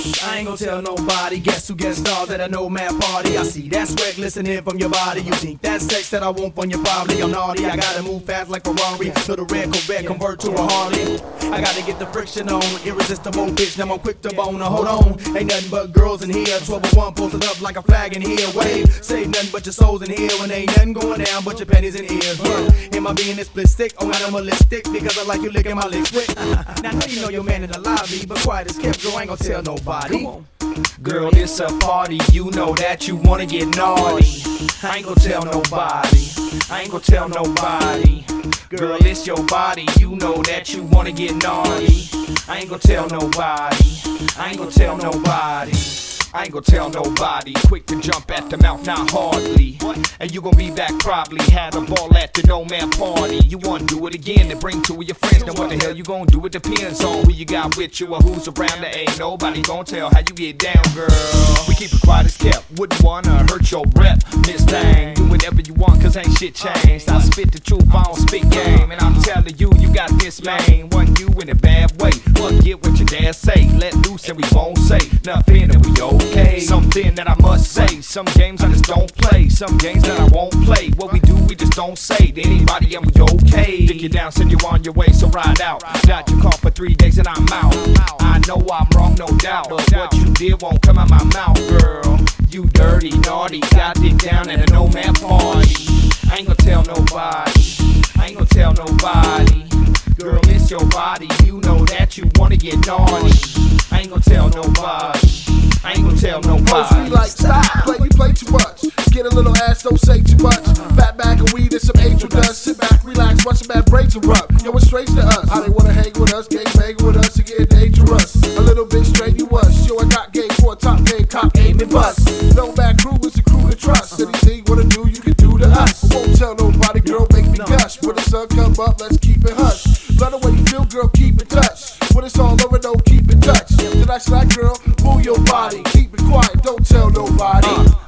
I ain't gon' tell nobody. Guess who gets stars at a nomad party? I see that swag glistening from your body. You think that's sex that I want from your body? I'm naughty, I gotta move fast like Ferrari. So the red Corvette convert to a Harley. I gotta get the friction on, irresistible bitch. Now I'm quick to bone. Hold on, ain't nothing but girls in here. 1201 posted up like a flag in here. Wave, save nothing but your souls in here. When ain't nothing going down but your panties in ears. Am I being explicit? Oh, animalistic because I like you licking my lips quick. Now I know you know your man in the lobby, but quiet as kept, girl, I ain't gon' tell nobody. Come on. Girl, it's a party, you know that you wanna get naughty. I ain't gon' tell nobody, I ain't gon' tell nobody. Girl, it's your body, you know that you wanna get naughty. I ain't gon' tell nobody, I ain't gon' tell nobody. I ain't gon' tell nobody. Quick to jump at the mouth, not hardly. And you gon' be back probably. Had a ball at the no man party. You wanna do it again to bring two of your friends. Now what the hell you gon' do? It depends on who you got with you or who's around. There ain't nobody gon' tell how you get down, girl. We keep it quiet as kept. Wouldn't wanna hurt your rep, Miss Thang. Do whatever you want, cause ain't shit changed. I spit the truth, I don't spit game. And I'm telling you, you got this man. One you in a bad way. Forget what your dad say. Let loose and we won't say nothing and we okay. Something that I must say. Some games I just don't play. Some games that I won't play. What we do, we just don't say to anybody and we okay. Dick you down, send you on your way, so ride out. Got your car for 3 days and I'm out. I know I'm wrong, no doubt. But what you did won't come out my mouth, girl. You dirty, naughty. Got dick down at a no man party. I ain't gon' tell nobody. I ain't gon' tell nobody. Girl, it's your body. You know that you wanna get naughty. I ain't gon' tell nobody. I ain't gon' tell nobody. We like stop, play, you play too much. Get a little ass, don't say too much. Fat bag of weed and some angel dust. Sit back, relax, watch some bad braids erupt. Yo, it's strange to us. How they wanna hang with us, gang bang with us, and get dangerous. A little bit straight, you was. Yo, I got game for a top game, cop aim and bust. No bad crew is a crew to trust. Anything you wanna do, you can do to us. I won't tell nobody, girl, make me gush. When the sun come up, let's keep it hush. Love the way you feel, girl, keep in touch. When it's all over, don't keep in touch. Did I slack, girl? Move your body. Keep it quiet, don't tell nobody.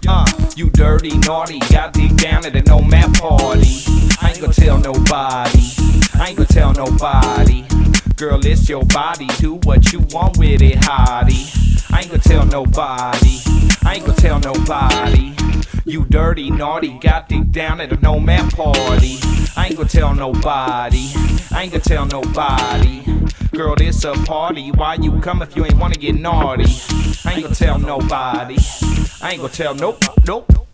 You dirty, naughty, got dick down at a no man party. I ain't gon' tell nobody. I ain't gon' tell nobody. Girl, it's your body. Do what you want with it, hottie. I ain't gon' tell nobody. I ain't gon' tell nobody. You dirty, naughty, got dick down at a no man party. I ain't gon' tell nobody. I ain't gon' tell nobody. Girl, this a party. Why you come if you ain't wanna get naughty? I ain't gon' tell nobody. I ain't gon' tell nope.